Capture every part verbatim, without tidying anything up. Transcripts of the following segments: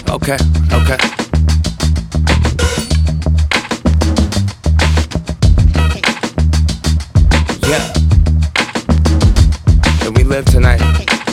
Okay, okay. Yeah. And we live tonight.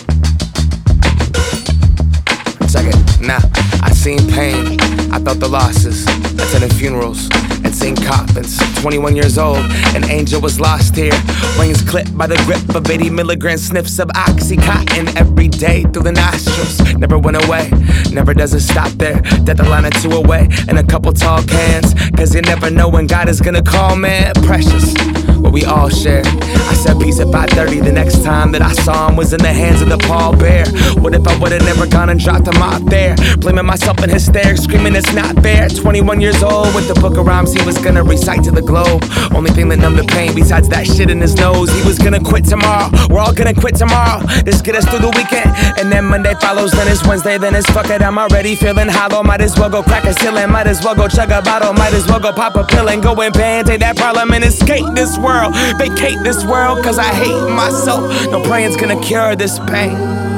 Check it. Nah, I seen pain. I felt the losses. Attended funerals and seen coffins. twenty-one years old, an angel was lost here. Wings clipped by the grip of eighty milligram sniffs of Oxycontin every day through the nostrils. Never went away, never does it stop there. Death a line or two away, and a couple tall cans. Cause you never know when God is gonna call, man. Precious, what we all share. I said peace at five thirty. The next time that I saw him was in the hands of the pallbearer. What if I would've never gone and dropped him out there? Blaming myself in hysterics, screaming it's not fair. twenty-one years old with the book of rhymes he was gonna recite to the globe. Only thing that numbed the pain besides that shit in his nose. He was gonna quit tomorrow. We're all gonna quit tomorrow. This get us through the weekend. And then Monday follows, then it's Wednesday, then it's fuck it. I'm already feeling hollow. Might as well go crack a ceiling. Might as well go chug a bottle. Might as well go pop a pill and go and band-aid that problem and escape this world. Vacate this world cause I hate myself. No praying's gonna cure this pain.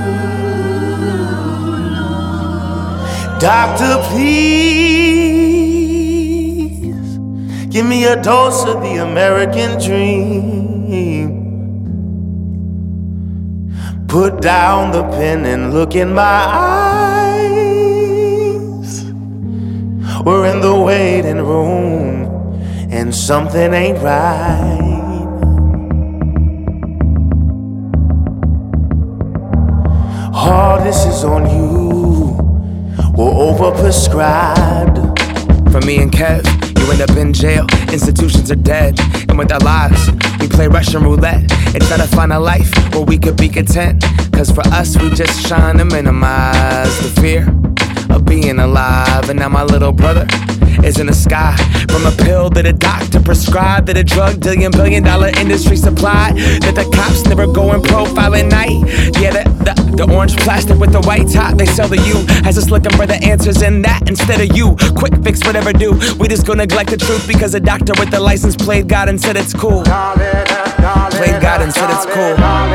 Doctor, please give me a dose of the American dream. Put down the pen and look in my eyes. We're in the waiting room and something ain't right. All this is on you. We're overprescribed. For me and Kev, you end up in jail. Institutions are dead, and with our lives, we play Russian roulette and try to find a life where we could be content. Cause for us, we just trying to minimize the fear of being alive. And now my little brother is in the sky from a pill that a doctor prescribed, that a drug dealing billion dollar industry supplied, that the cops never go and profile at night. Yeah, the, the, the orange plastic with the white top they sell to you has us looking for the answers in that instead of you. Quick fix, whatever do. We just go neglect the truth because a doctor with the license played God and said it's cool. Played God and said it's cool.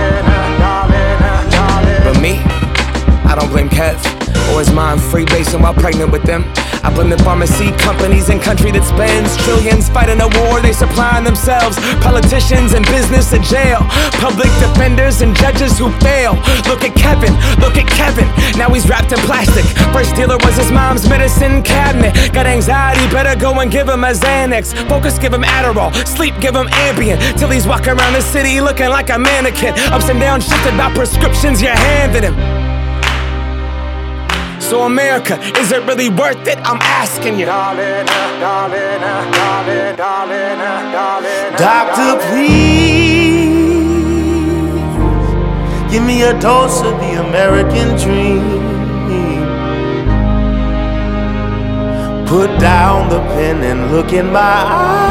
But me, I don't blame Kev or his mom freebasing while pregnant with them. I blame the pharmacy companies and country that spends trillions fighting a war they supplying themselves. Politicians and business in jail, public defenders and judges who fail. Look at Kevin, look at Kevin, now he's wrapped in plastic. First dealer was his mom's medicine cabinet. Got anxiety, better go and give him a Xanax. Focus, give him Adderall, sleep, give him Ambien. Till he's walking around the city looking like a mannequin. Ups and downs shifted by prescriptions you're handing him. So America, is it really worth it? I'm asking you. Darling, darling, darling, darling, darling. Doctor, please give me a dose of the American dream. Put down the pen and look in my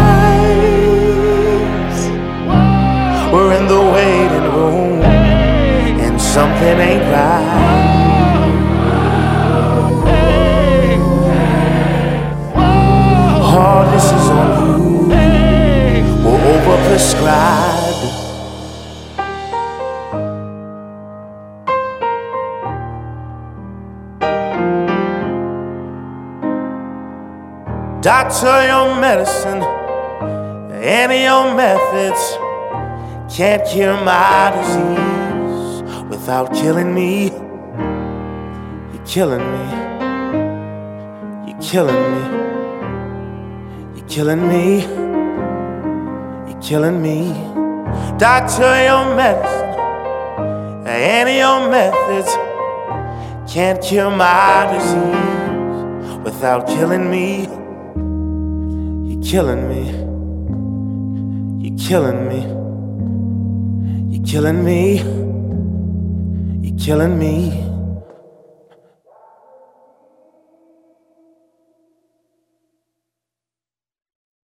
eyes. We're in the waiting room and something ain't right. All this is on you. We're overprescribed. Doctor, your medicine and your methods can't cure my disease without killing me. You're killing me. You're killing me. Killing me, you're killing me. Doctor, your medicine and your methods can't cure my disease without killing me. You're killing me, you're killing me, you're killing me, you're killing me.